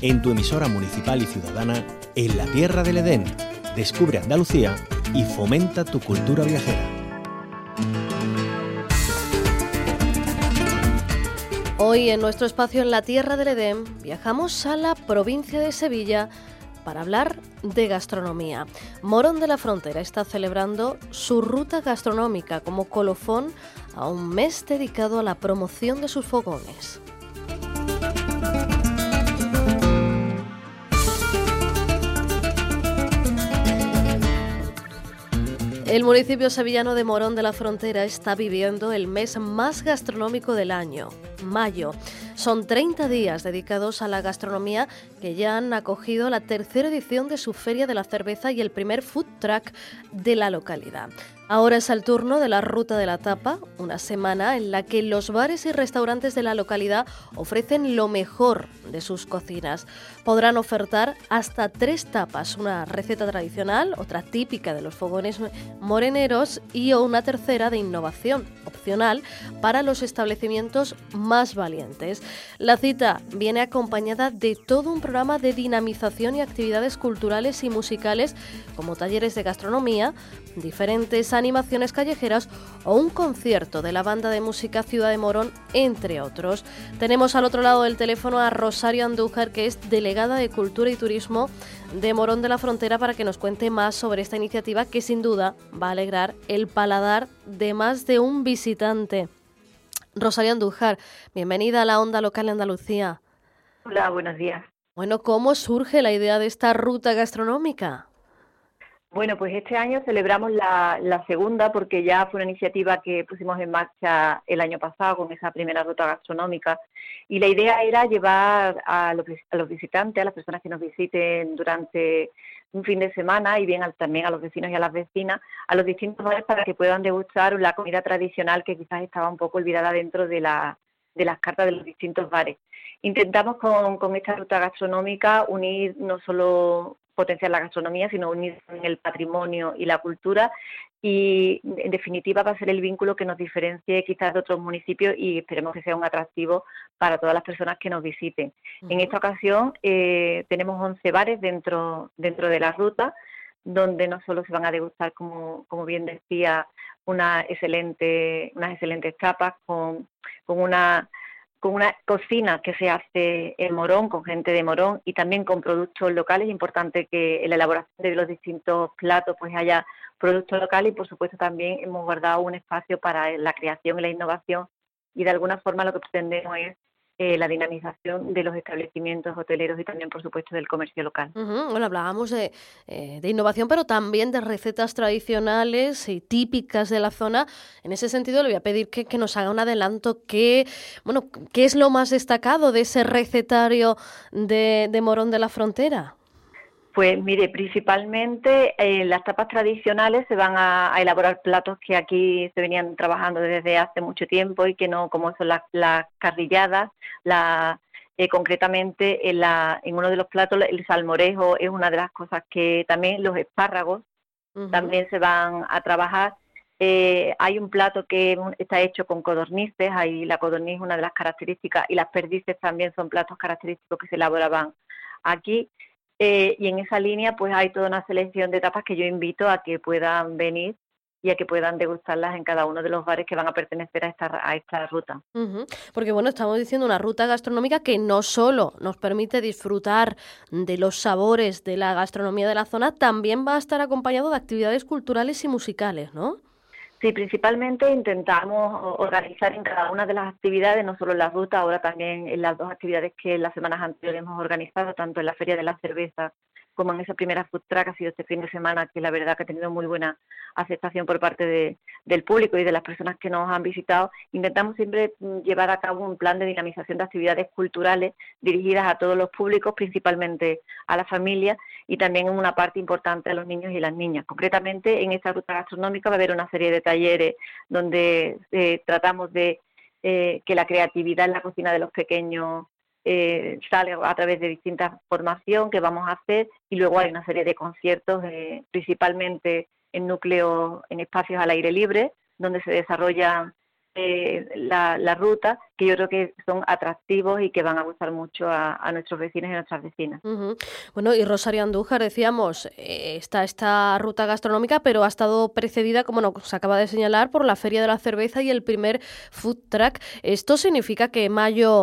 en tu emisora municipal y ciudadana en la Tierra del Edén. Descubre Andalucía y fomenta tu cultura viajera. Hoy en nuestro espacio en la Tierra del Edén viajamos a la provincia de Sevilla para hablar de gastronomía. Morón de la Frontera está celebrando su ruta gastronómica como colofón a un mes dedicado a la promoción de sus fogones. El municipio sevillano de Morón de la Frontera está viviendo el mes más gastronómico del año, mayo. Son 30 días dedicados a la gastronomía que ya han acogido la tercera edición de su Feria de la Cerveza y el primer food truck de la localidad. Ahora es el turno de la Ruta de la Tapa, una semana en la que los bares y restaurantes de la localidad ofrecen lo mejor de sus cocinas. Podrán ofertar hasta 3 tapas, una receta tradicional, otra típica de los fogones moreneros y una tercera de innovación, opcional para los establecimientos más valientes. La cita viene acompañada de todo un programa de dinamización y actividades culturales y musicales como talleres de gastronomía, diferentes animaciones callejeras o un concierto de la banda de música Ciudad de Morón, entre otros. Tenemos al otro lado del teléfono a Rosario Andújar, que es delegada de Cultura y Turismo de Morón de la Frontera, para que nos cuente más sobre esta iniciativa que sin duda va a alegrar el paladar de más de un visitante. Rosario Andújar, bienvenida a la Onda Local de Andalucía. Hola, buenos días. Bueno, ¿cómo surge la idea de esta ruta gastronómica? Bueno, pues este año celebramos la segunda, porque ya fue una iniciativa que pusimos en marcha el año pasado con esa primera ruta gastronómica, y la idea era llevar a los visitantes, a las personas que nos visiten durante un fin de semana, y bien también a los vecinos y a las vecinas, a los distintos bares para que puedan degustar la comida tradicional que quizás estaba un poco olvidada dentro de las cartas de los distintos bares. Intentamos con esta ruta gastronómica unir no solo potenciar la gastronomía, sino unir el patrimonio y la cultura, y en definitiva va a ser el vínculo que nos diferencie quizás de otros municipios y esperemos que sea un atractivo para todas las personas que nos visiten. En esta ocasión tenemos 11 bares dentro de la ruta, donde no solo se van a degustar, como bien decía, unas excelentes tapas con una cocina que se hace en Morón, con gente de Morón y también con productos locales. Es importante que en la elaboración de los distintos platos pues haya productos locales, y por supuesto también hemos guardado un espacio para la creación y la innovación, y de alguna forma lo que pretendemos es la dinamización de los establecimientos hoteleros y también por supuesto del comercio local. Bueno, hablábamos de innovación, pero también de recetas tradicionales y típicas de la zona. En ese sentido le voy a pedir que nos haga un adelanto. ¿Qué es lo más destacado de ese recetario de Morón de la Frontera? Pues mire, principalmente las tapas tradicionales se van a elaborar platos que aquí se venían trabajando desde hace mucho tiempo y que no, como son las carrilladas, concretamente en uno de los platos el salmorejo es una de las cosas que también, los espárragos también se van a trabajar. Hay un plato que está hecho con codornices, ahí la codorniz es una de las características, y las perdices también son platos característicos que se elaboraban aquí. Y en esa línea pues hay toda una selección de tapas que yo invito a que puedan venir y a que puedan degustarlas en cada uno de los bares que van a pertenecer a esta ruta. Porque bueno, estamos diciendo una ruta gastronómica que no solo nos permite disfrutar de los sabores de la gastronomía de la zona, también va a estar acompañado de actividades culturales y musicales, ¿no? Sí, principalmente intentamos organizar en cada una de las actividades, no solo en la ruta, ahora también en las 2 actividades que en las semanas anteriores hemos organizado, tanto en la Feria de la Cerveza como en esa primera food truck, ha sido este fin de semana, que la verdad que ha tenido muy buena aceptación por parte del público y de las personas que nos han visitado. Intentamos siempre llevar a cabo un plan de dinamización de actividades culturales dirigidas a todos los públicos, principalmente a las familias, y también en una parte importante a los niños y las niñas. Concretamente, en esta ruta gastronómica va a haber una serie de talleres donde tratamos de que la creatividad en la cocina de los pequeños sale a través de distintas formación que vamos a hacer, y luego hay una serie de conciertos, principalmente en núcleos, en espacios al aire libre, donde se desarrollan la ruta, que yo creo que son atractivos y que van a gustar mucho a nuestros vecinos y a nuestras vecinas. Uh-huh. Bueno, y Rosario Andújar, decíamos, está esta ruta gastronómica, pero ha estado precedida, como nos acaba de señalar, por la Feria de la Cerveza y el primer food truck. Esto significa que mayo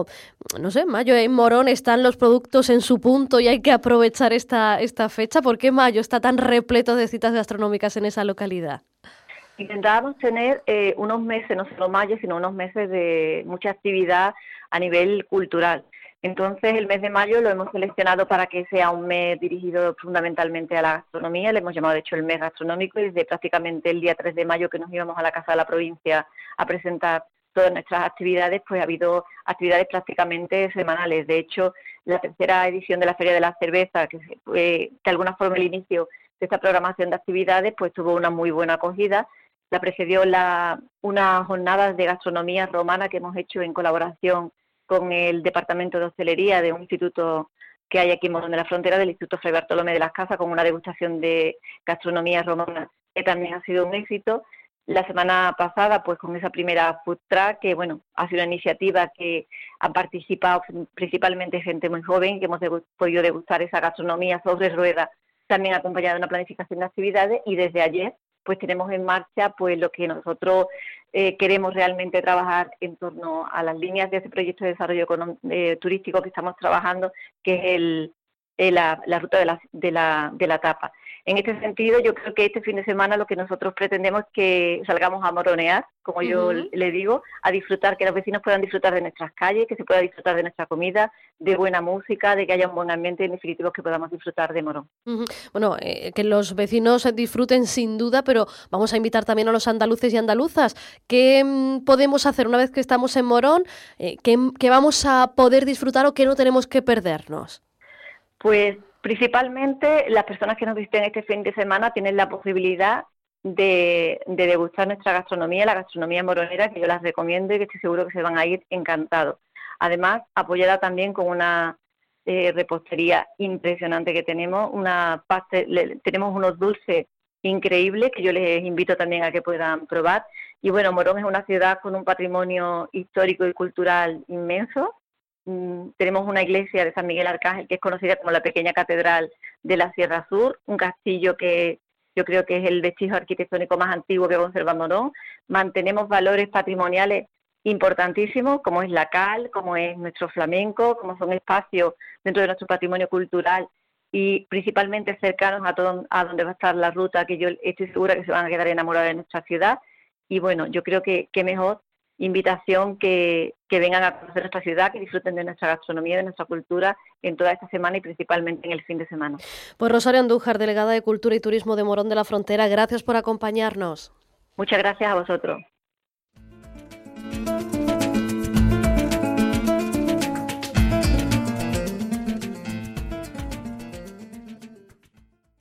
en Morón están los productos en su punto y hay que aprovechar esta fecha. ¿Por qué mayo está tan repleto de citas gastronómicas en esa localidad? Intentábamos tener unos meses, no solo mayo, sino unos meses de mucha actividad a nivel cultural. Entonces, el mes de mayo lo hemos seleccionado para que sea un mes dirigido fundamentalmente a la gastronomía. Le hemos llamado, de hecho, el mes gastronómico, y desde prácticamente el día 3 de mayo que nos íbamos a la Casa de la Provincia a presentar todas nuestras actividades, pues ha habido actividades prácticamente semanales. De hecho, la tercera edición de la Feria de la Cerveza, que de alguna forma el inicio de esta programación de actividades, pues tuvo una muy buena acogida. La precedió unas jornadas de gastronomía romana que hemos hecho en colaboración con el Departamento de Hostelería de un instituto que hay aquí en Morón de la Frontera, del Instituto Fray Bartolomé de las Casas, con una degustación de gastronomía romana que también ha sido un éxito. La semana pasada, pues con esa primera food truck, que bueno, ha sido una iniciativa que han participado principalmente gente muy joven, que hemos podido degustar esa gastronomía sobre ruedas, también acompañada de una planificación de actividades, y desde ayer pues tenemos en marcha pues lo que nosotros queremos realmente trabajar en torno a las líneas de ese proyecto de desarrollo turístico que estamos trabajando, que es la ruta de la tapa. En este sentido, yo creo que este fin de semana lo que nosotros pretendemos es que salgamos a moronear, como yo le digo, a disfrutar, que los vecinos puedan disfrutar de nuestras calles, que se pueda disfrutar de nuestra comida, de buena música, de que haya un buen ambiente, en definitiva que podamos disfrutar de Morón. Uh-huh. Bueno, que los vecinos disfruten sin duda, pero vamos a invitar también a los andaluces y andaluzas. ¿Qué podemos hacer una vez que estamos en Morón? ¿Qué vamos a poder disfrutar o qué no tenemos que perdernos? Pues principalmente las personas que nos visiten este fin de semana tienen la posibilidad de degustar nuestra gastronomía, la gastronomía moronera, que yo las recomiendo y que estoy seguro que se van a ir encantados. Además, apoyada también con una repostería impresionante que tenemos, tenemos unos dulces increíbles que yo les invito también a que puedan probar. Y bueno, Morón es una ciudad con un patrimonio histórico y cultural inmenso. Tenemos una iglesia de San Miguel Arcángel que es conocida como la pequeña catedral de la Sierra Sur, un castillo que yo creo que es el vestigio arquitectónico más antiguo que conserva Morón. Mantenemos valores patrimoniales importantísimos, como es la cal, como es nuestro flamenco, como son espacios dentro de nuestro patrimonio cultural y principalmente cercanos a donde va a estar la ruta, que yo estoy segura que se van a quedar enamorados de nuestra ciudad. Y bueno, yo creo que mejor invitación que vengan a conocer nuestra ciudad, que disfruten de nuestra gastronomía, de nuestra cultura en toda esta semana y principalmente en el fin de semana. Pues Rosario Andújar, delegada de Cultura y Turismo de Morón de la Frontera, gracias por acompañarnos. Muchas gracias a vosotros.